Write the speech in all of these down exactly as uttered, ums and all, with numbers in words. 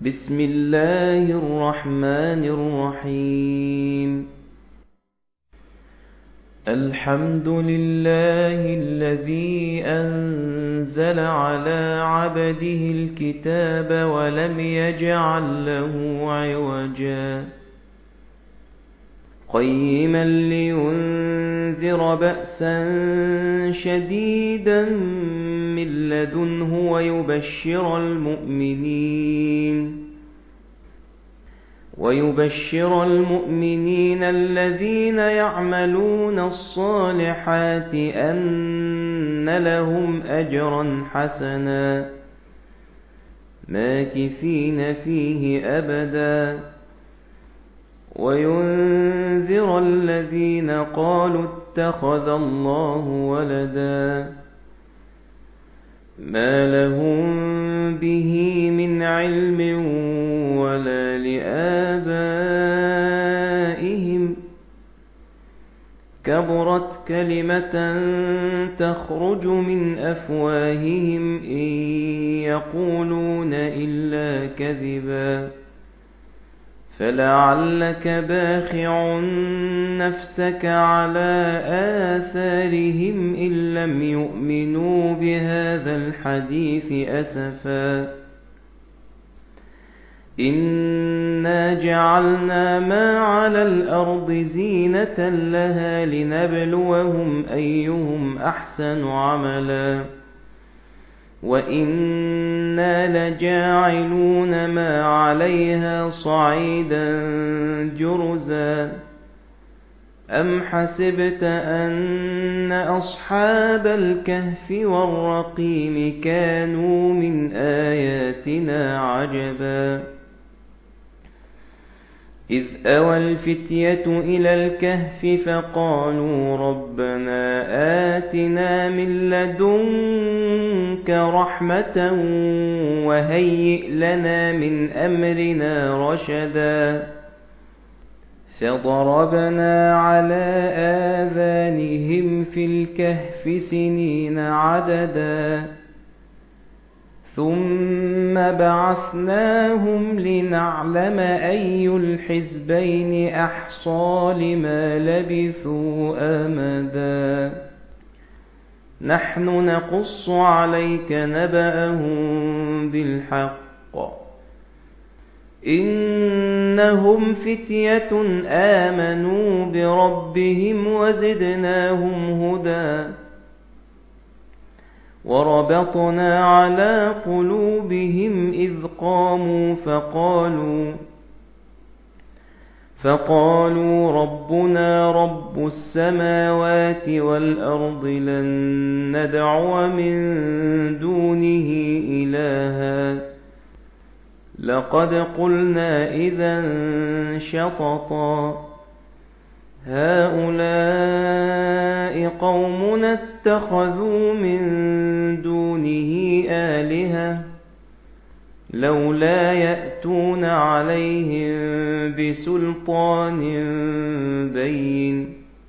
بسم الله الرحمن الرحيم. الحمد لله الذي أنزل على عبده الكتاب ولم يجعل له عوجا قيما لينذر بأسا شديدا من لدنه ويبشر المؤمنين ويبشر المؤمنين الذين يعملون الصالحات أن لهم أجرا حسنا ماكثين فيه أبدا وينذر الذين قالوا اتخذ الله ولدا ما لهم به من علم ولا لآبائهم كبرت كلمة تخرج من أفواههم إن يقولون إلا كذبا فلعلك باخع نفسك على آثارهم إن لم يؤمنوا بهذا الحديث أسفا إنا جعلنا ما على الأرض زينة لها لنبلوهم أيهم أحسن عملا وإنا لجاعلون ما عليها صعيدا جرزا أم حسبت أن أصحاب الكهف والرقيم كانوا من آياتنا عجبا إذ أوى الفتية إلى الكهف فقالوا ربنا آتنا من لدنك رحمة وهيئ لنا من أمرنا رشدا فضربنا على آذانهم في الكهف سنين عددا ثم بعثناهم لنعلم أي الحزبين أحصى لما لبثوا أمدا نحن نقص عليك نبأهم بالحق إنهم فتية آمنوا بربهم وزدناهم هدى وربطنا على قلوبهم إذ قاموا فقالوا فقالوا ربنا رب السماوات والأرض لن ندعو من دونه إلها لقد قلنا إذا شططا هؤلاء قومنا اتخذوا من دونه آلهة لولا يأتون عليهم بسلطان بين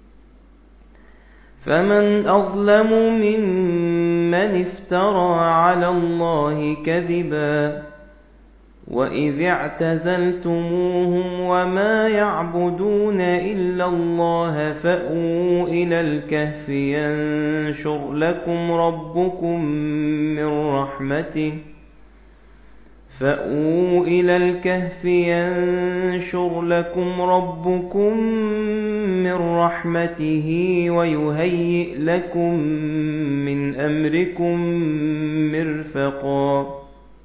فمن أظلم ممن افترى على الله كذبا وإذ اعتزلتموهم وما يعبدون إلا الله فأووا إلى الكهف ينشر لكم ربكم من رحمته فأووا إلى الكهف ينشر لكم ربكم من رحمته ويهيئ لكم من أمركم مرفقا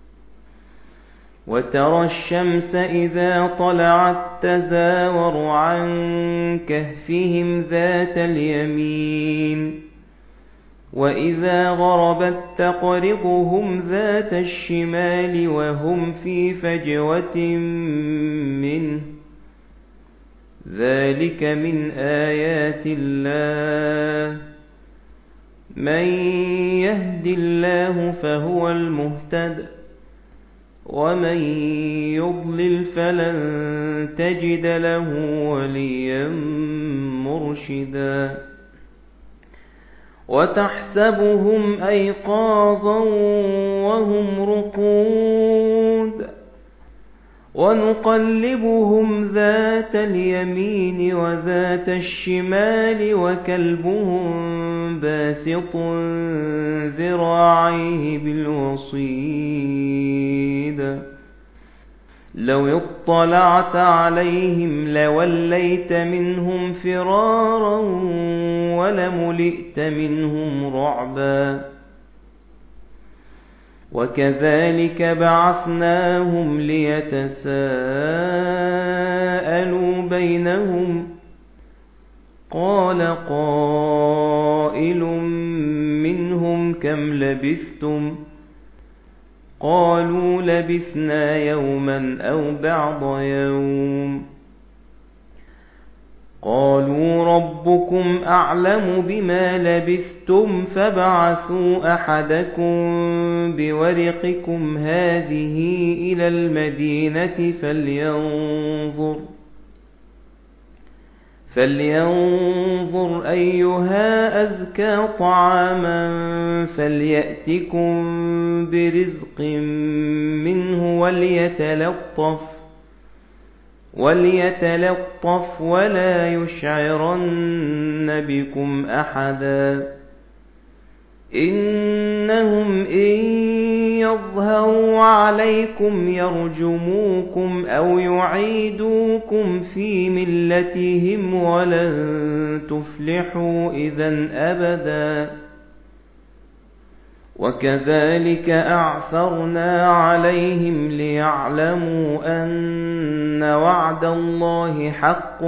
وترى الشمس إذا طلعت تزاور عن كهفهم ذات اليمين وإذا غربت تقرضهم ذات الشمال وهم في فجوة منه ذلك من آيات الله من يهد الله فهو المهتد ومن يضلل فلن تجد له وليا مرشدا وتحسبهم أيقاظا وهم رقود ونقلبهم ذات اليمين وذات الشمال وكلبهم باسط ذراعيه بالوصيد لو اطلعت عليهم لوليت منهم فرارا ولملئت منهم رعبا وكذلك بعثناهم ليتساءلوا بينهم قال قائل منهم كم لبثتم قالوا لبثنا يوما أو بعض يوم قالوا ربكم أعلم بما لبثتم فابعثوا أحدكم بورقكم هذه إلى المدينة فلينظر فلينظر أيها أزكى طعاما فليأتكم برزق منه وليتلطف وليتلطف ولا يشعرن بكم أحدا إنهم إن يظهروا عليكم يرجموكم أو يعيدوكم في ملتهم ولن تفلحوا إذا أبدا وكذلك أعثرنا عليهم ليعلموا أن وعد الله حق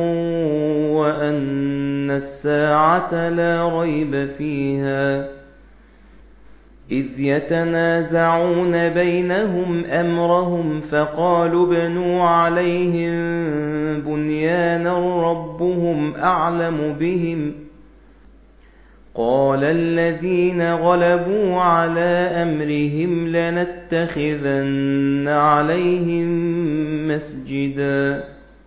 وأن الساعة لا ريب فيها إذ يتنازعون بينهم أمرهم فقالوا ابنوا عليهم بنيانا ربهم أعلم بهم قال الذين غلبوا على أمرهم لنتخذن عليهم مسجدا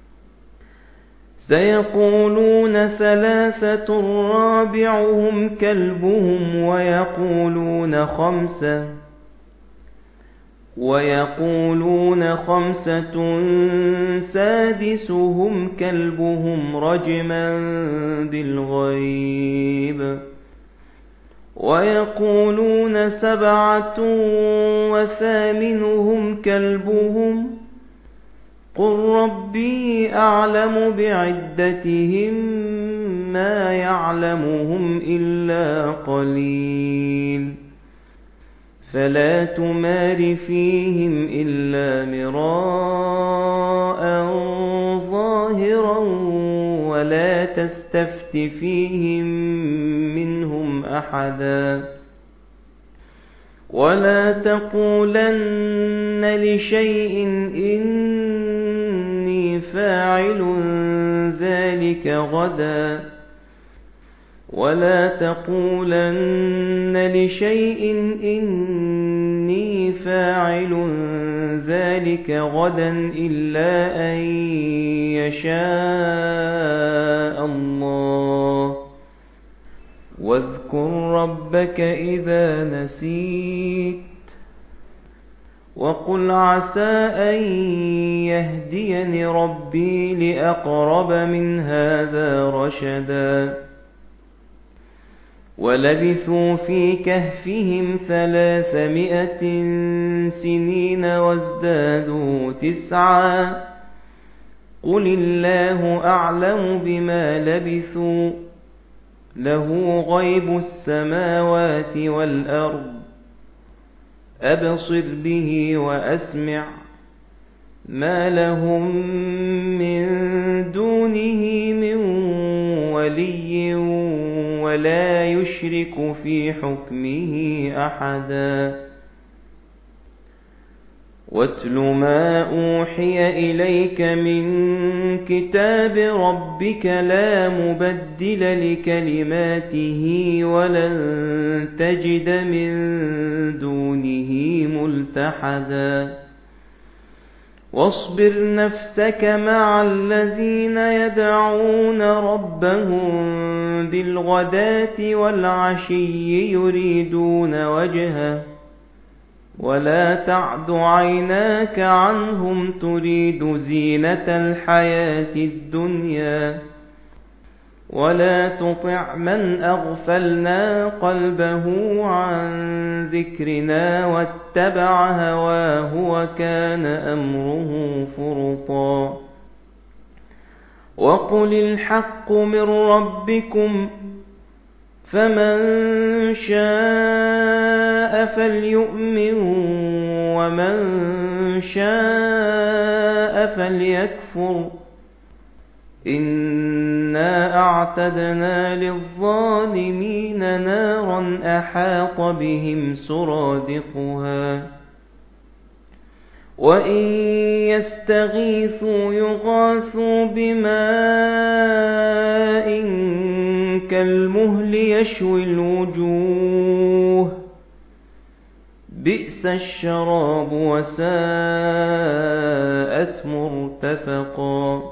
سيقولون ثلاثة رابعهم كلبهم ويقولون خمسة ويقولون خمسة سادسهم كلبهم رجما بالغيب ويقولون سبعة وثامنهم كلبهم قل ربي أعلم بعدتهم ما يعلمهم إلا قليل فلا تمار فيهم إلا مراء ظاهرا ولا تستفت فيهم منهم أحدا ولا تقولن لشيء إني فاعل ذلك غدا ولا تقولن لشيء إني فاعل ذلك غدا إلا أن يشاء الله واذكر ربك إذا نسيت وقل عسى أن يهديني ربي لأقرب من هذا رشدا ولبثوا في كهفهم ثلاثمائة سنين وازدادوا تسعا قل الله أعلم بما لبثوا له غيب السماوات والأرض أبصر به وأسمع ما لهم من دونه من ولي ولا يشرك في حكمه أحدا واتل ما أوحي إليك من كتاب ربك لا مبدل لكلماته ولن تجد من دونه ملتحدا واصبر نفسك مع الذين يدعون ربهم بالغداة والعشي يريدون وجهه ولا تعد عيناك عنهم تريد زينة الحياة الدنيا ولا تطع من أغفلنا قلبه عن ذكرنا واتبع هواه وكان أمره فرطا وقل الحق من ربكم فمن شاء فليؤمن ومن شاء فليكفر إنا أعتدنا للظالمين نارا أحاط بهم سرادقها وإن يستغيثوا يغاثوا بماء كالمهل يشوي الوجوه بئس الشراب وساءت مرتفقا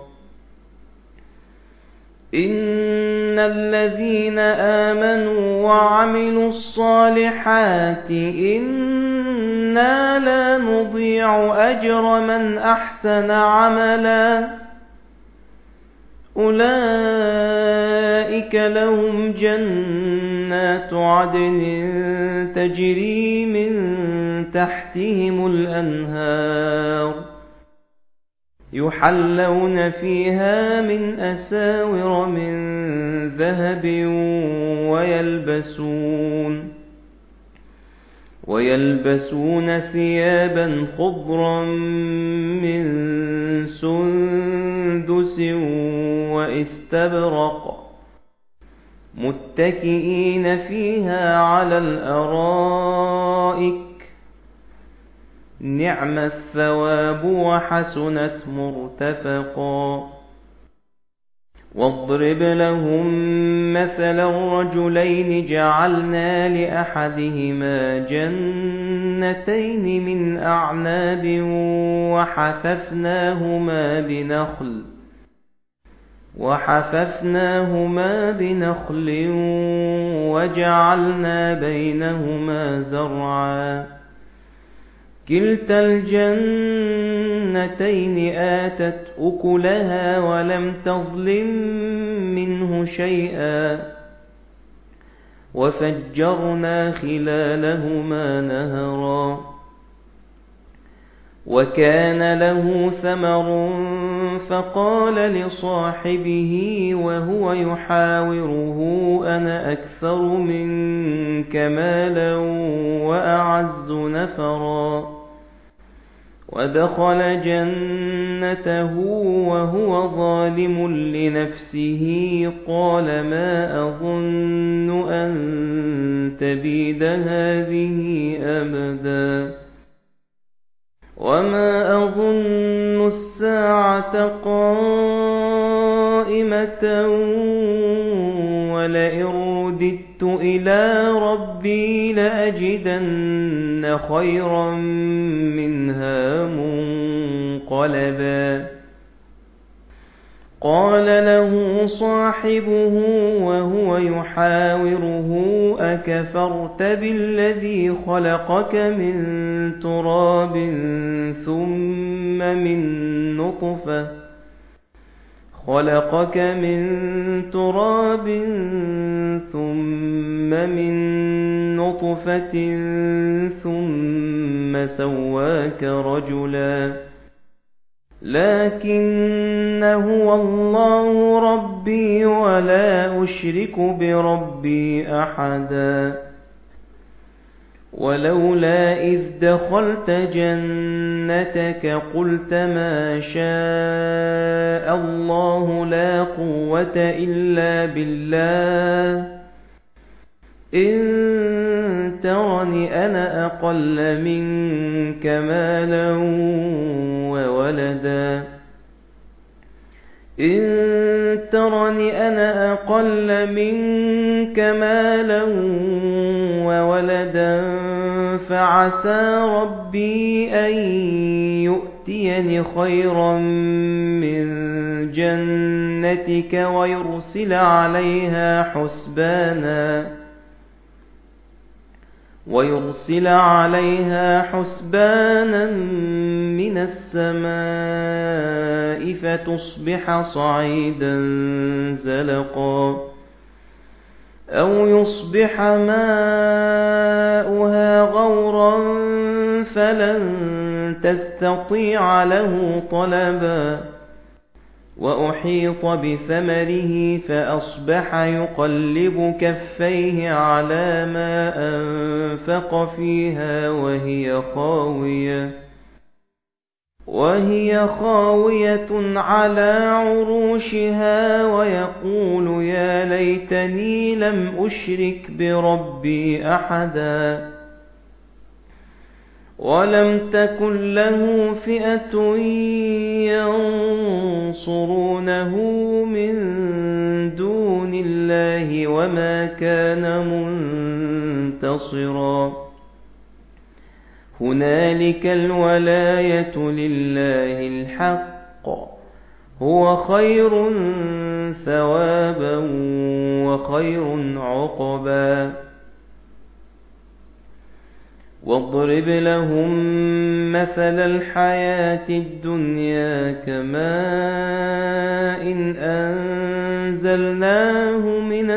إن الذين آمنوا وعملوا الصالحات إنا لا نضيع أجر من أحسن عملا أولئك لهم جنات عدن تجري من تحتهم الأنهار يحلون فيها من أساور من ذهب ويلبسون ويلبسون ثيابا خضرا من سندس واستبرق متكئين فيها على الأرائك نعم الثواب وحسنت مرتفقا واضرب لهم مثلا الرجلين جعلنا لأحدهما جنتين من أعناب وحففناهما بنخل وحففناهما بنخل وجعلنا بينهما زرعا كلتا الجنتين آتت أكلها ولم تظلم منه شيئا وفجرنا خلالهما نهرا وكان له ثمر فقال لصاحبه وهو يحاوره أنا أكثر منك مالا وأعز نفرا ودخل جنته وهو ظالم لنفسه قال ما أظن أن تبيد هذه أبدا وما أظن الساعة قائمة ولئن رددت إلى ربي لأجدن خيرا منها منقلبا قال له صاحبه وهو يحاوره أكفرت بالذي خلقك من تراب ثم من نطفة خلقك من تراب ثم من نطفة ثم سواك رجلا لكن هو الله ربي ولا أشرك بربي أحدا ولولا إذ دخلت جنتك قلت ما شاء الله لا قوة إلا بالله إن ترني أنا أقل منك مالا وولدا إن ترني أنا أقل منك مالا وولدا فعسى ربي أن يؤتيني خيرا من جنتك ويرسل عليها حسبانا ويرسل عليها حسبانا من السماء فتصبح صعيدا زلقا أو يصبح ماؤها غورا فلن تستطيع له طلبا وأحيط بثمره فأصبح يقلب كفيه على ما أنفق فيها وهي خاوية وهي خاوية على عروشها ويقول يا ليتني لم أشرك بربي أحدا ولم تكن له فئة ينصرونه من دون الله وما كان منتصرا هنالك الولاية لله الحق هو خير ثوابا وخير عقبا واضرب لهم مثل الحياة الدنيا كماء إن أنزلناه من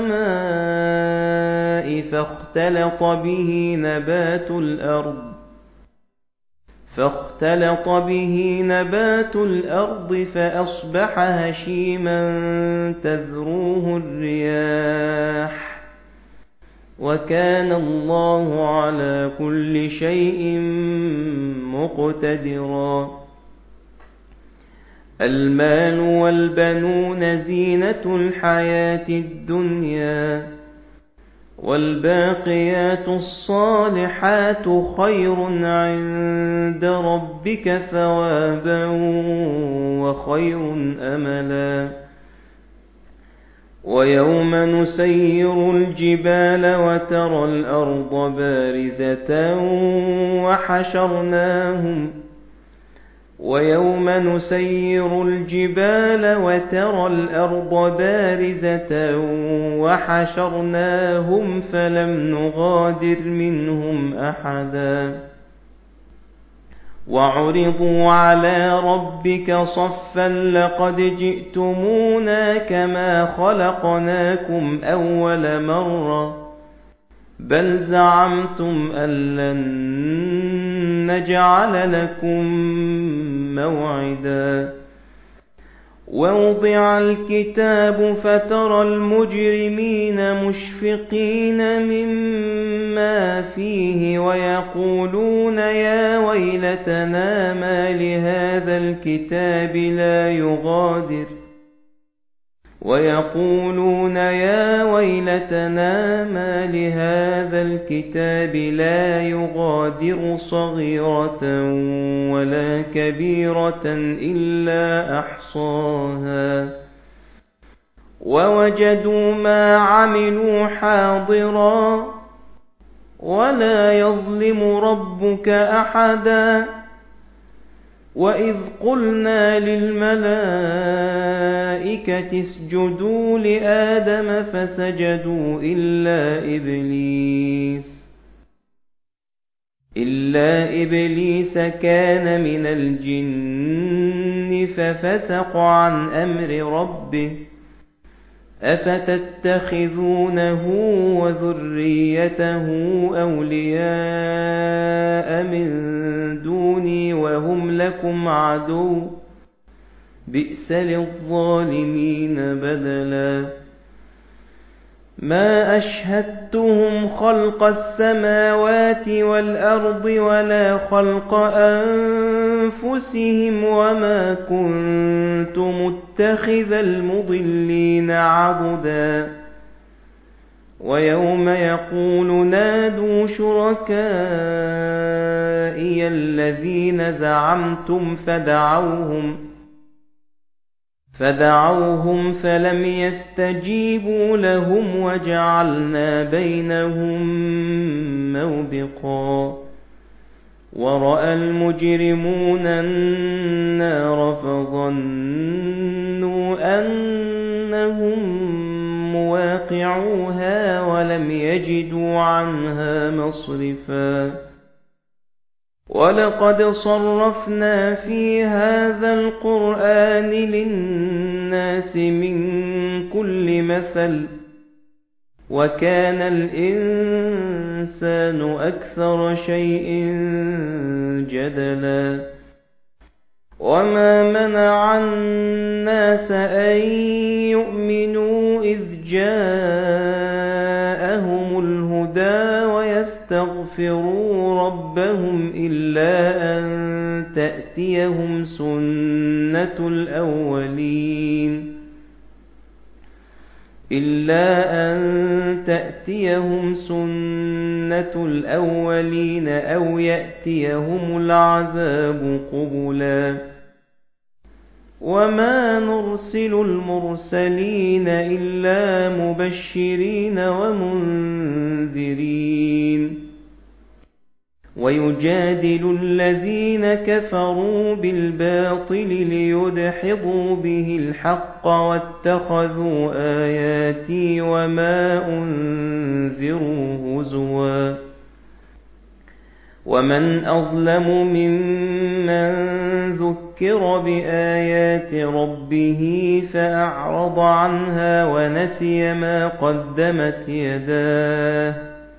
السماء فاختلط به نبات الأرض فاختلط به نبات الأرض فأصبح هشيما تذروه الرياح وكان الله على كل شيء مقتدرا المال والبنون زينة الحياة الدنيا والباقيات الصالحات خير عند ربك ثوابا وخير أملا ويوم نسير الجبال وترى الأرض بارزة وحشرناهم ويوم نسير الجبال وترى الأرض بارزة وحشرناهم فلم نغادر منهم أحدا وعرضوا على ربك صفا لقد جئتمونا كما خلقناكم أول مرة بل زعمتم أن لن نجعل لكم موعدا ووضع الكتاب فترى المجرمين مشفقين مما فيه ويقولون يا ويلتنا ما لهذا الكتاب لا يغادر ويقولون يا ويلتنا ما لهذا الكتاب لا يغادر صغيرة ولا كبيرة إلا أحصاها ووجدوا ما عملوا حاضرا ولا يظلم ربك أحدا وإذ قلنا للملائكة اسجدوا لآدم فسجدوا إلا إبليس إلا إبليس كان من الجن ففسق عن أمر ربه أفتتخذونه وذريته أولياء من دوني وهم لكم عدو بئس للظالمين بدلا ما أشهدتهم خلق السماوات والأرض ولا خلق أنفسهم وما كنت متخذ المضلين عضدا ويوم يقول نادوا شركائي الذين زعمتم فدعوهم فدعوهم فلم يستجيبوا لهم وجعلنا بينهم موبقا ورأى المجرمون النار فظنوا أنهم مواقعوها ولم يجدوا يجدوا عنها مصرفا ولقد صرفنا في هذا القرآن للناس من كل مثل وكان الإنسان أكثر شيء جدلا وما منع الناس أن يؤمنوا إذ جاءهم الهدى ويستغفروا ربهم إلا أن تأتيهم سنة الأولين إلا أن تأتيهم سنة الأولين أو يأتيهم العذاب قبلا وما نرسل المرسلين إلا مبشرين ومنذرين ويجادل الذين كفروا بالباطل ليدحضوا به الحق واتخذوا آياتي وما أنذروا هزوا ومن أظلم ممن ذكر بآيات ربه فأعرض عنها ونسي ما قدمت يداه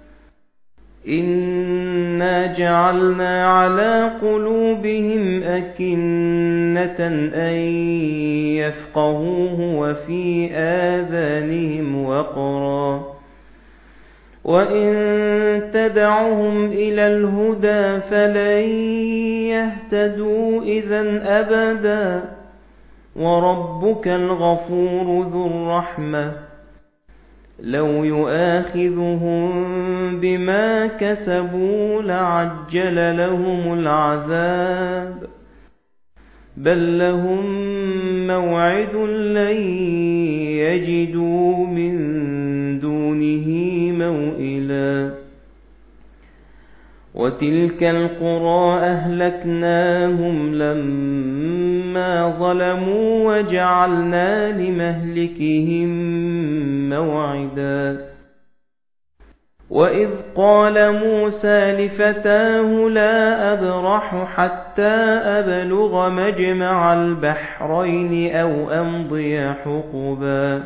إنا جعلنا على قلوبهم أكنة أن يفقهوه وفي آذانهم وقرا وإن تدعهم إلى الهدى فلن يهتدوا إذا أبدا وربك الغفور ذو الرحمة لو يؤاخذهم بما كسبوا لعجل لهم العذاب بل لهم موعد لن يجدوا من دونه موئلا وتلك القرى أهلكناهم لما ظلموا وجعلنا لمهلكهم موعدا وإذ قال موسى لفتاه لا أبرح حتى أبلغ مجمع البحرين أو أمضي حقبا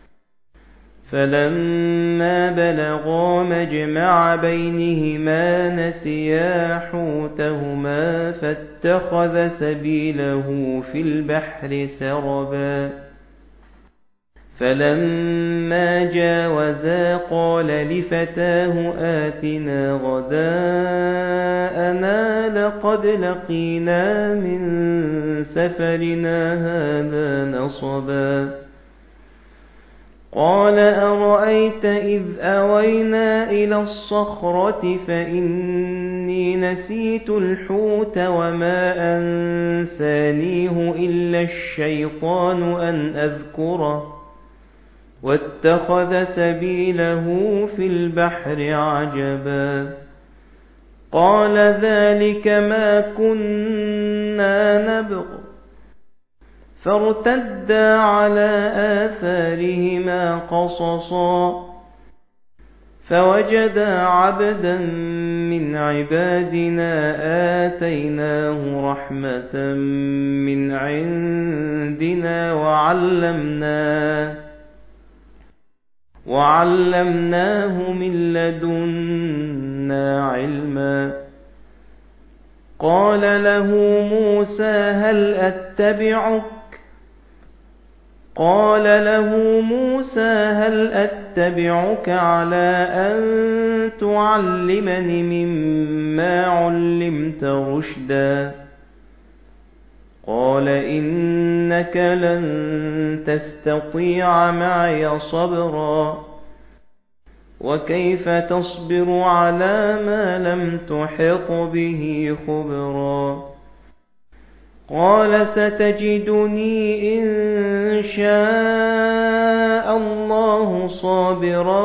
فلما بلغا مجمع بينهما نسيا حوتهما فاتخذ سبيله في البحر سربا فلما جاوزا قال لفتاه آتنا غداءنا لقد لقينا من سفرنا هذا نصبا قال أرأيت إذ أوينا إلى الصخرة فإني نسيت الحوت وما أنسانيه إلا الشيطان أن أذكره واتخذ سبيله في البحر عجبا قال ذلك ما كنا نبغ فارتدا على آثارهما قصصا فوجدا عبدا من عبادنا آتيناه رحمة من عندنا وعلمناه وعلمناه من لدنا علما قال له موسى هل أتبعك قال له موسى هل أتبعك على أن تعلمني مما علمت رشدا قال إنك لن تستطيع معي صبرا وكيف تصبر على ما لم تحط به خبرا قال ستجدني إن شاء الله صابرا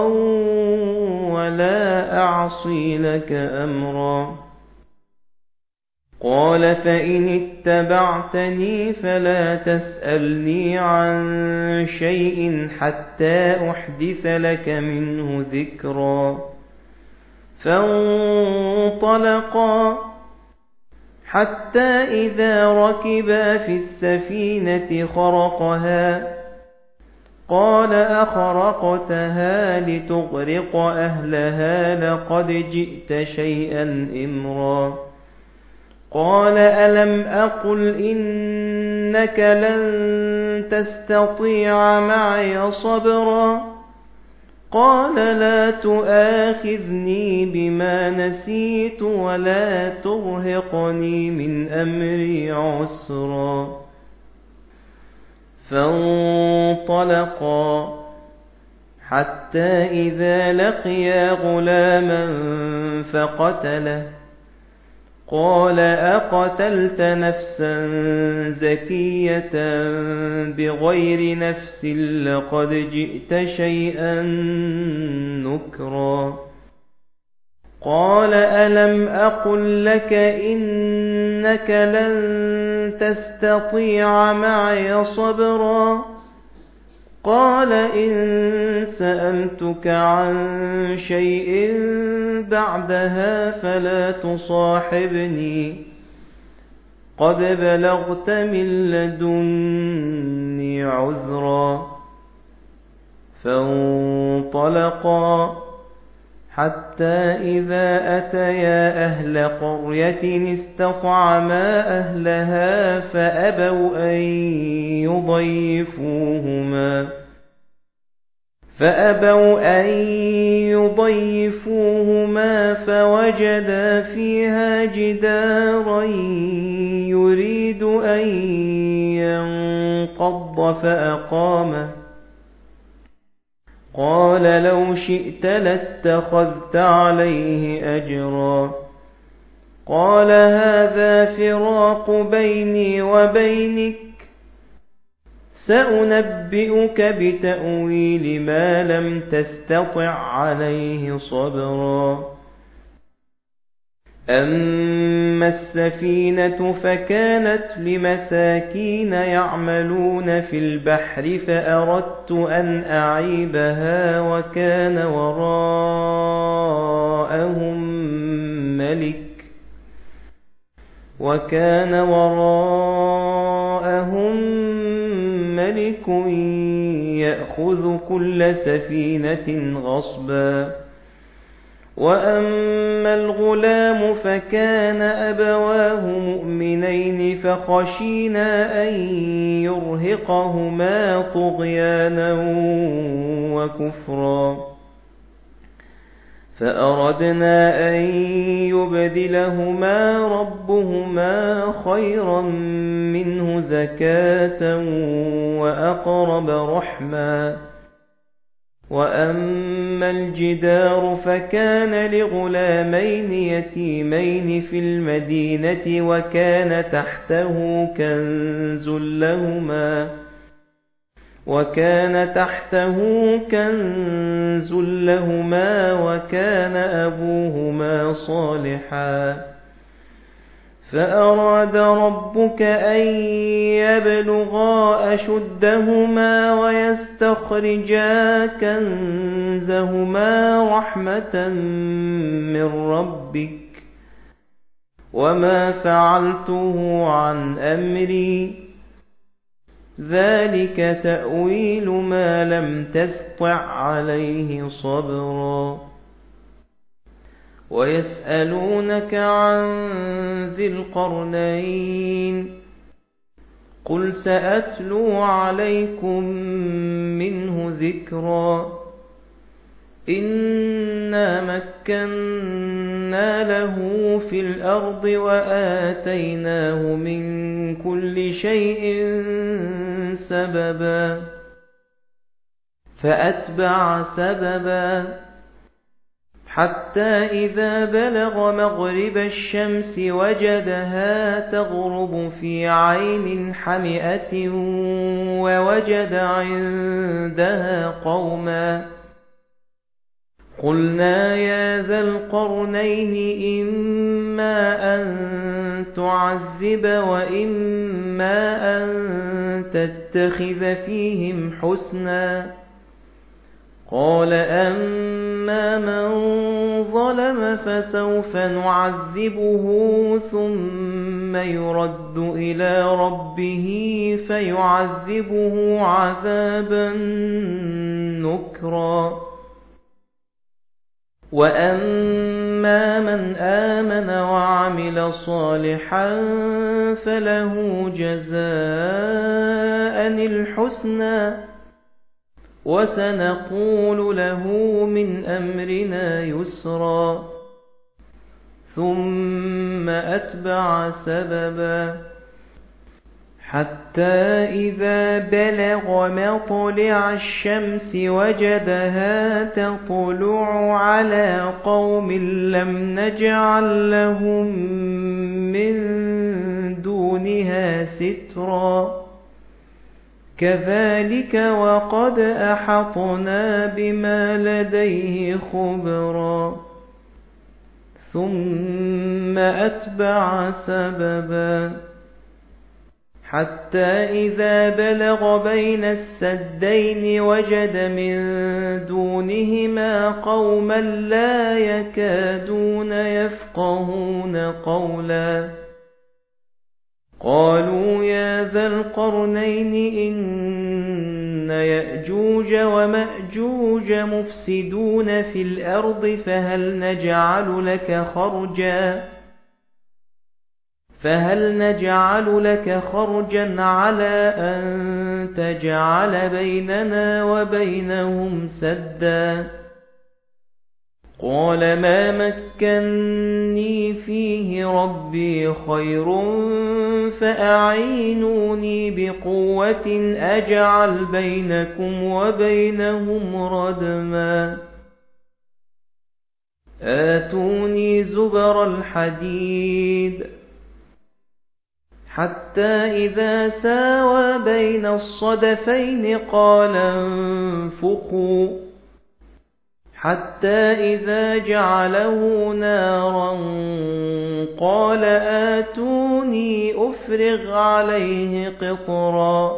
ولا أعصي لك أمرا قال فإن اتبعتني فلا تسألني عن شيء حتى أحدث لك منه ذكرا فانطلقا حتى إذا ركبا في السفينة خرقها قال أخرقتها لتغرق أهلها لقد جئت شيئا إمرا قال ألم أقل إنك لن تستطيع معي صبرا قال لا تؤاخذني بما نسيت ولا ترهقني من أمري عسرا فانطلقا حتى إذا لقيا غلاما فقتله قال أقتلت نفسا زكية بغير نفس لقد جئت شيئا نكرا قال ألم أقل لك إنك لن تستطيع معي صبرا قال إن سألتك عن شيء بعدها فلا تصاحبني قد بلغت من لدني عذرا فانطلقا حتى إذا أتيا أهل قرية استطعما أهلها فأبوا أن يضيفوهما فأبوا أن يضيفوهما فوجدا فيها جدارا يريد أن ينقض فأقامه قال لو شئت لاتخذت عليه أجرا قال هذا فراق بيني وبينك سأنبئك بتأويل ما لم تستطع عليه صبرا أما السفينة فكانت لمساكين يعملون في البحر فأردت أن أعيبها وكان وراءهم ملك وكان وراءهم ملك يأخذ كل سفينة غصبا وأما الغلام فكان أبواه مؤمنين فخشينا أن يرهقهما طغيانا وكفرا فأردنا أن يبدلهما ربهما خيرا منه زكاة وأقرب رحما وأما الجدار فكان لغلامين يتيمين في المدينة وكان تحته كنز لهما وكان تحته كنز لهما وكان أبوهما صالحا فأراد ربك أن يبلغا أشدهما ويستخرجا كنزهما رحمة من ربك وما فعلته عن أمري ذلك تأويل ما لم تسطع عليه صبرا ويسألونك عن ذي القرنين قل سأتلو عليكم منه ذكرا إنا مكنا له في الأرض وآتيناه من كل شيء سببا فأتبع سببا حتى إذا بلغ مغرب الشمس وجدها تغرب في عين حمئة ووجد عندها قوما قُلْنَا يَا ذَا الْقَرْنَيْنِ إِمَّا أَن تُعَذِّبَ وَإِمَّا أَن تَتَّخِذَ فِيهِمْ حُسْنًا. قَالَ أَمَّا مَن ظَلَمَ فَسَوْفَ نُعَذِّبُهُ ثُمَّ يُرَدُّ إِلَىٰ رَبِّهِ فَيُعَذِّبُهُ عَذَابًا نُكْرًا. وَأَمَّا مَنْ آمَنَ وَعَمِلَ صَالِحًا فَلَهُ جَزَاءً الْحُسْنَى وَسَنَقُولُ لَهُ مِنْ أَمْرِنَا يُسْرًا. ثُمَّ أَتْبَعَ سَبَبًا حَتَّىٰ إِذَا بَلَغَ مَطْلِعَ الشَّمْسِ وَجَدَهَا تَطْلُعُ عَلَىٰ قَوْمٍ لَّمْ نَجْعَل لَّهُم مِّن دُونِهَا سِتْرًا. كَذَٰلِكَ وَقَدْ أَحَطْنَا بِمَا لَدَيْهِ خُبْرًا. ثُمَّ أَتْبَعَ سَبَبًا حَتَّىٰ إِذَا بَلَغَ بَيْنَ السَّدَّيْنِ وَجَدَ مِن دُونِهِمَا قَوْمًا لَّا يَكَادُونَ يَفْقَهُونَ قَوْلًا. قَالُوا يَا ذَا الْقَرْنَيْنِ إِنَّ يَأْجُوجَ وَمَأْجُوجَ مُفْسِدُونَ فِي الْأَرْضِ فَهَلْ نَجْعَلُ لَكَ خَرْجًا فَهَلْ نَجْعَلُ لَكَ خَرْجًا عَلَىٰ أَن تَجْعَلَ بَيْنَنَا وَبَيْنَهُمْ سَدًّا. قَالَ مَا مَكَّنِّي فِيهِ رَبِّي خَيْرٌ فَأَعِينُونِي بِقُوَّةٍ أَجْعَلْ بَيْنَكُمْ وَبَيْنَهُمْ رَدْمًا. آتُونِي زُبَرَ الْحَدِيدِ حَتَّىٰ إِذَا سَاوَىٰ بَيْنَ الصَّدَفَيْنِ قَالَ انفُخُوا حَتَّىٰ إِذَا جَعَلَهُ نَارًا قَالَ آتُونِي أُفْرِغْ عَلَيْهِ قِطْرًا.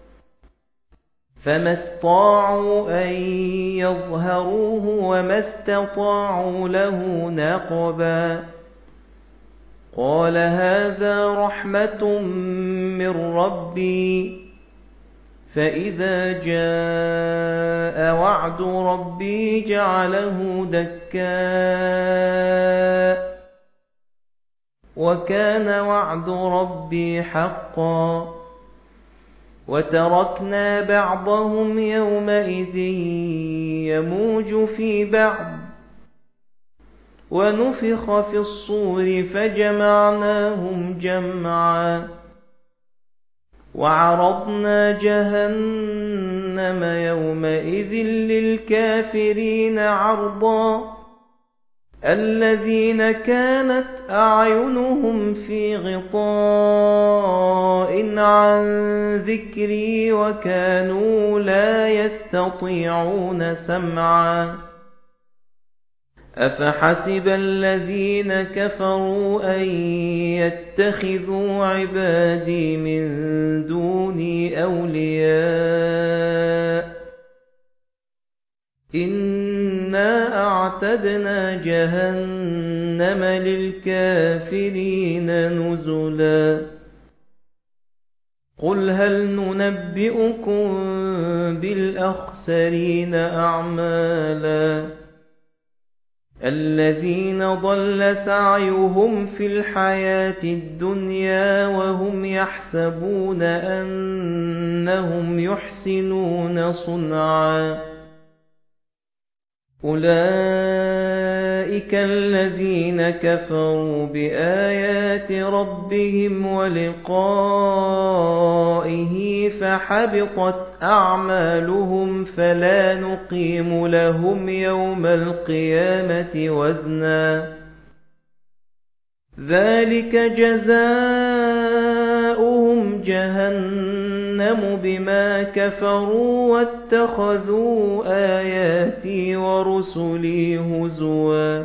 فَمَا اسْطَاعُوا أَن يَظْهَرُوهُ وَمَا اسْتَطَاعُوا لَهُ نَقْبًا. قَالَ هَٰذَا رَحْمَةٌ مِّن رَّبِّي فَإِذَا جَاءَ وَعْدُ رَبِّي جَعَلَهُ دَكَّاءَ وَكَانَ وَعْدُ رَبِّي حَقًّا. وَتَرَكْنَا بَعْضَهُمْ يَوْمَئِذٍ يَمُوجُ فِي بَعْضٍ وَنُفِخَ فِي الصُّورِ فَجَمَعْنَاهُمْ جَمْعًا. وَعَرَضْنَا جَهَنَّمَ يَوْمَئِذٍ لِّلْكَافِرِينَ عَرْضًا. الَّذِينَ كَانَتْ أَعْيُنُهُمْ فِي غِطَاءٍ عَن ذِكْرِي وَكَانُوا لَا يَسْتَطِيعُونَ سَمْعًا. أَفَحَسِبَ الَّذِينَ كَفَرُوا أَن يَتَّخِذُوا عِبَادِي مِن دُونِي أَوْلِيَاءَ إِنَّا أَعْتَدْنَا جَهَنَّمَ لِلْكَافِرِينَ نُزُلًا. قُلْ هَلْ نُنَبِّئُكُم بِالْأَخْسَرِينَ أَعْمَالًا الَّذِينَ ضَلَّ سَعْيُهُمْ فِي الْحَيَاةِ الدُّنْيَا وَهُمْ يَحْسَبُونَ أَنَّهُمْ يُحْسِنُونَ صُنْعًا. أُولَئِكَ الَّذِينَ كَفَرُوا بِآيَاتِ رَبِّهِمْ وَلِقَائِهِ فَحَبِطَتْ أَعْمَالُهُمْ فَلَا نُقِيمُ لَهُمْ يَوْمَ الْقِيَامَةِ وَزْنًا. ذَلِكَ جَزَاؤُهُمْ جهنم بما كفروا واتخذوا آياتي ورسلي هزوا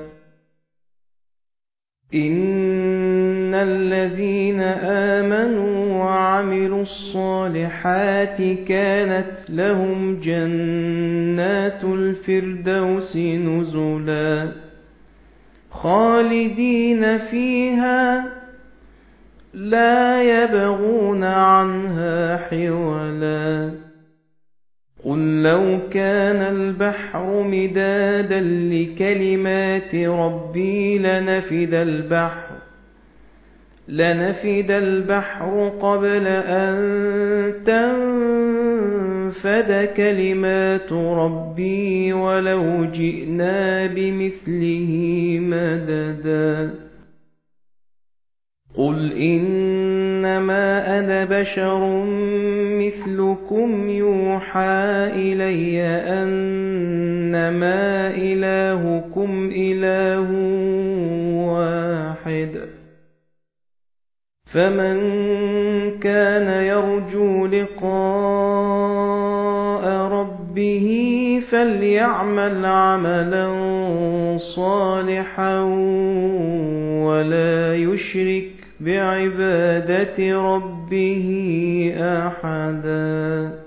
إن الذين آمنوا وعملوا الصالحات كانت لهم جنات الفردوس نزلا خالدين فيها لا يبغون عنها حولا قل لو كان البحر مدادا لكلمات ربي لنفد البحر لنفد البحر قبل أن تنفد كلمات ربي ولو جئنا بمثله مددا قل إنما أنا بشر مثلكم يوحى إلي أنما إلهكم إله واحد فمن كان يرجو لقاء ربه فليعمل عملا صالحا ولا يشرك بعبادة ربه أحدا.